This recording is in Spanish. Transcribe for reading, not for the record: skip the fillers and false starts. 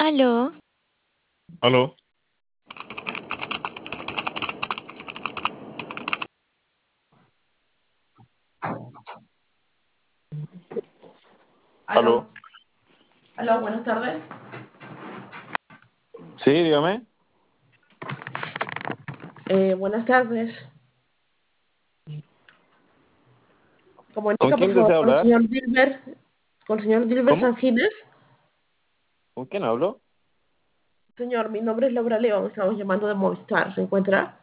Aló, Aló, Aló, aló. aló, buenas tardes. Sí, dígame. Buenas tardes. ¿Con Comunica, por quién favor, desea hablar? Con el señor Dilber ¿Cómo? Sangiles. ¿Con quién hablo? Señor, mi nombre es Laura León, estamos llamando de Movistar. ¿Se encuentra?